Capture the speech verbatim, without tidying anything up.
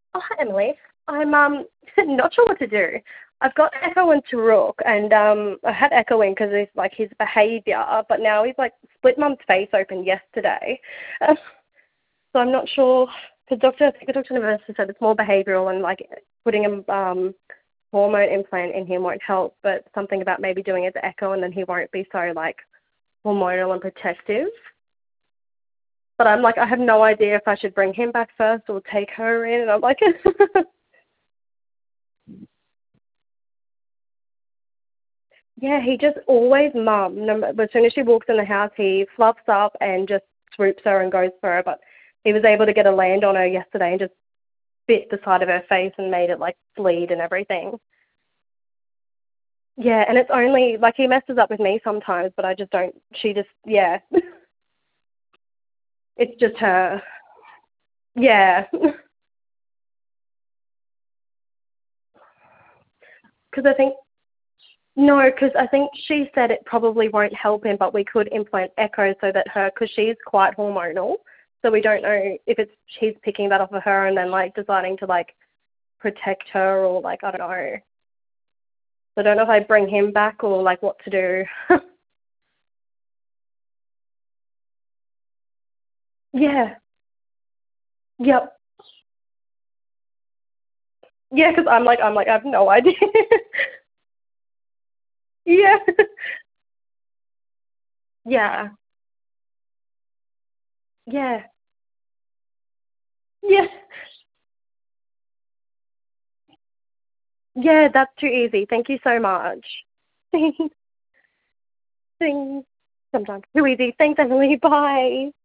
Oh, hi, Emily. I'm um not sure what to do. I've got Echo and Taruk, and um I had Echo in because it's like his behaviour, but now he's like split mum's face open yesterday, uh, so I'm not sure. The doctor, I think the doctor University said it's more behavioural and like putting a um hormone implant in him won't help, but something about maybe doing it to Echo and then he won't be so like hormonal and protective. But I'm like, I have no idea if I should bring him back first or take her in, and I'm like. Yeah, he just always mum. No, as soon as she walks in the house, he fluffs up and just swoops her and goes for her. But he was able to get a land on her yesterday and just bit the side of her face and made it like bleed and everything. Yeah, and it's only like he messes up with me sometimes, but I just don't. She just yeah, it's just her. Yeah, because I think no, because I think she said it probably won't help him, but we could implant Echo so that her, because she's quite hormonal, so we don't know if it's he's picking that off of her and then like deciding to like protect her or like I don't know. So I don't know if I bring him back or like what to do. Yeah. Yep. Yeah, because I'm like I'm like I have no idea. Yeah. Yeah. Yeah. Yeah. Yeah, that's too easy. Thank you so much. Thanks. Thanks. Sometimes too easy. Thanks, Emily. Bye.